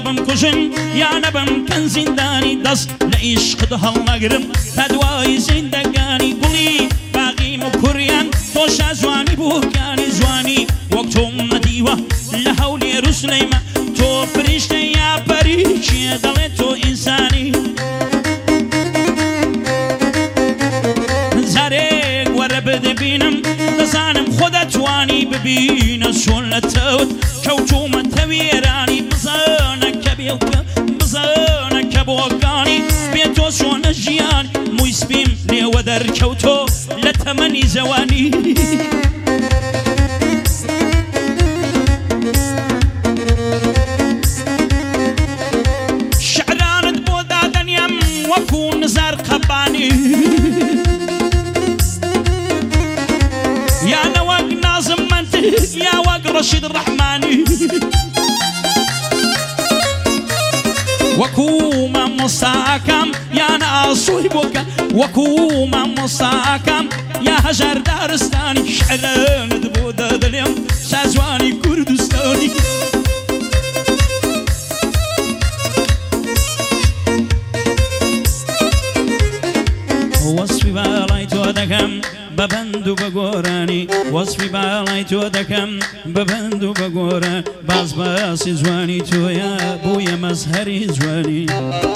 بمكوژن یانە بمکەن زیندانی دەست لە عیشقت هەڵنەگرم تا دوای زیندەگانی گوڵی باغیم و کوڕیان تۆشە جوانی بووکانی جوانی وەک تۆم نەدیوە لە هەولێر و سلەیمە تۆ فریشتە یا پەریچیە دەڵێت تۆ ئینسانی زارێک وەرە بدەبینم دەزانم خۆ دەتوانی ببینە چۆن لە تەوت کەوتومە تەوێرانی بزانە کە بێڵکە بزانە کە بۆکانی بێتۆ چۆنە ژیان مووی سپیم لێوە دەرکەوتۆ لە تەمەنی جەوانی شعرانت بۆ دادەنیام وەکو نزار قەبانی یانە وەک نازم منتق یا وەک ڕەشید ڕەحمانی وەکو مامۆستاکەم یانە ئاسۆی بۆکە وەکو مامۆستاکەم یا هەژار دارستانی شعرانت بۆ دادەنێم شازوانی کوردستانی وەسفی باڵای تۆ دەکەم بەبەند و بە گۆرانی وەسفی باڵای تۆ دەکەم بەبەند و بە گۆران باز باسی جوانی تۆیە بوویە مەزهەری جوانی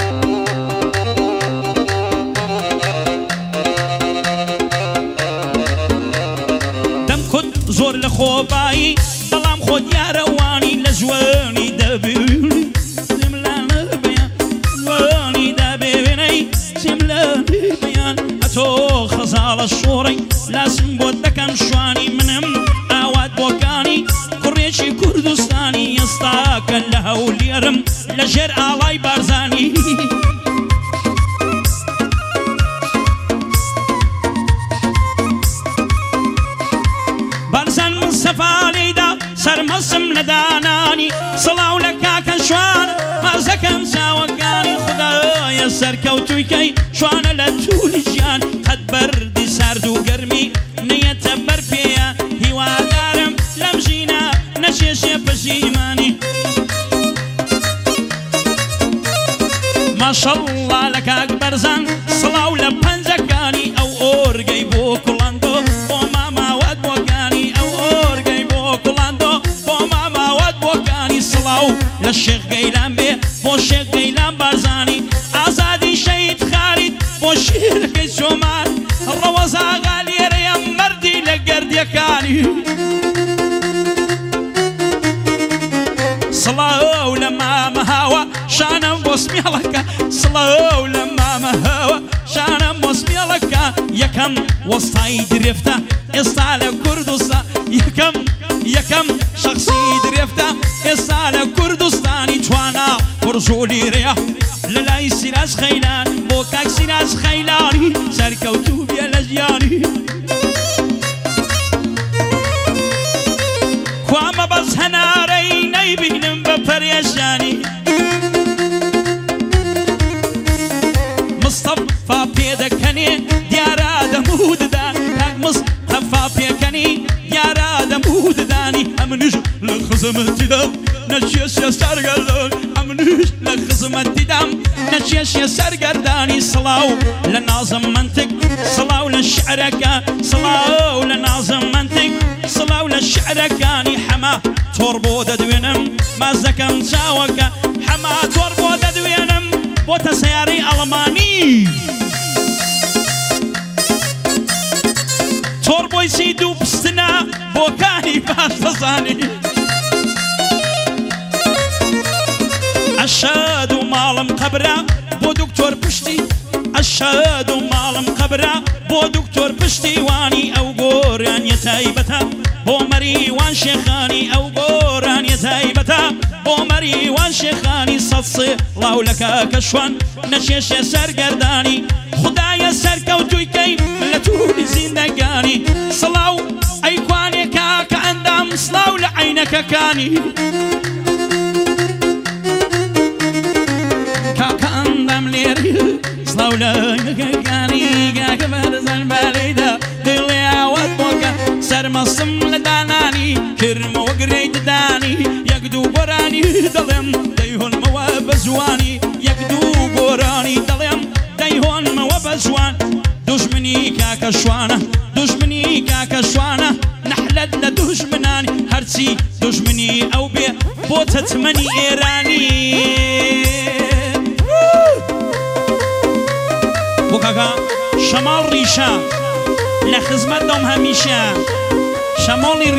دەمکوت زۆر لە خۆبایی بەڵام خۆ دیارەوانی لە جوانی دەبێنی سیملانە بێن جوانی دەبێنەی سیملانە بێن ئەتۆ خەزاڵە شۆڕی لاسم بۆ دەکەم شوانی منم ئاوات بۆکانی کوڕێکی کوردستانی ئێستاکە لە هەولێرم لە ژێر ئاڵای بارزانی بارزان من سەفالەیدا سەرمەسم لە دانانی سڵاو لە کاکە شوان مازەکەم چاوەکانی خودایە سەرکەوتوویکەی شوانە لە توولی ژیان قەت بەردی سارد و گەرمی نەیەتە بەر پێیە هیوادارم لەم ژینە نەشێشێ پەشیمانی ماشەڵڵا لە کاک بەرزان سڵاو لە پەنجەکانی ئەو ئۆرگەی بۆ کوڵاندۆ بۆ ماماوەت بۆکانی ئەو ئۆرگەی بۆ کوڵاندۆ بۆ ماماوەت بۆکانی سڵاو لە شێخ گەیلان بێ بۆ شێخ گەیلان بارزانی ئازادی شەید خالید بۆ شێرەکەی چۆمان ڕەوەزاغا لێرەیە مەردی لە گەردیەکانی سڵاو لە مامە هاوە شانم بۆ سمێڵەکە سڵاو لە مامە هاوە شانم بۆ سمێڵەکە یەکەم وەستای درێفتە ئێستا لە کوردستان یەکەم شەخسی درێفتە ئێستا لە کوردستانی توانە پڕژۆلیرەیە لە لای سیراج خەیلان بۆ کاک سیراج خەیلانی سەرکەوتوو بێ لە ژیانی کوامە بەس هەنارەی نەیبینم بە پەرێشانی مستەفا پێدەکەنێ دیارە دەموددان کاک مستەفا پێکەنی دیارە دەموددانی ئەمنیش لە خزمەتیدام نەچێشە سەرگەردان ئەمنیش لە خزمەتیدام نەچێشە سەرگەردانی سڵاو لە نازم منتق سڵاو لە شعرەکە سڵاو لە نازم منتق سڵاو لە شعرەکانی حەما تۆڕ بۆ دەدوێنم مازەکەم چاوەکە حەما تۆڕ بۆ دەدوێنم بۆتە سەیارەی ئەڵمانی تۆڕ بۆی چی دوو پستنە بۆکانی باش دەزانی ئەشاد و ماڵم قەبرە بۆ دکتۆر پشتی ئەشاد و ماڵم قەبرە بۆ دکتۆر پشتیوانی ئەو گۆڕانیە تایبەتە بۆ مەریوان شێخانی ئەو گۆڕانیە تایبەتە بۆ مەریوان شێخانی سەد سڵاو لە کاکە شوان نەچێشێ سەرگەردانی خودایە سەرکەوتوویکەی لە توولی زیندەگانی سڵاو ئەیکوانێ کاکە ئەندام سڵاو لە عینەکەکانی کاکە ئەندام لێری سڵاو لە عینەکەکانی کاکە بەرزان بالەیدا دڵێ ئاوات بۆکە سەرمەسم لە دانانی کرمەوە گرەی ددانی یەک دوو بۆرانی دەڵێم دەیهۆنمەوە جوانی یەک دوو گۆرانی دەڵێم دەیهۆنمەوە بە جوان دوژمنی کاکە شوانە دوژمنی کاکە شوانە نەحلەت لە دوژمنانی هەرچی دوژمنی ئەو بێ بۆ تەتمەنی ئێرانی بۆ کاکە شەماڵ ڕیشە لە خزمەت دەم هەمیشە شەماڵی